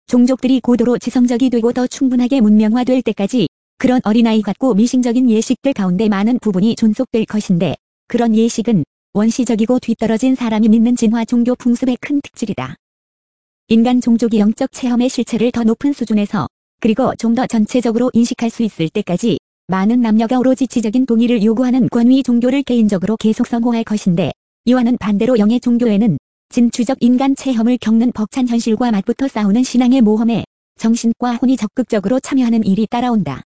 종족들이 고도로 지성적이 되고 더 충분하게 문명화될 때까지 그런 어린아이 같고 미싱적인 예식들 가운데 많은 부분이 존속될 것인데 그런 예식은 원시적이고 뒤떨어진 사람이 믿는 진화 종교 풍습의 큰 특질이다. 인간 종족이 영적 체험의 실체를 더 높은 수준에서 그리고 좀 더 전체적으로 인식할 수 있을 때까지 많은 남녀가 오로지 지적인 동의를 요구하는 권위 종교를 개인적으로 계속 선호할 것인데 이와는 반대로 영의 종교에는 진취적 인간 체험을 겪는 벅찬 현실과 맞붙어 싸우는 신앙의 모험에 정신과 혼이 적극적으로 참여하는 일이 따라온다.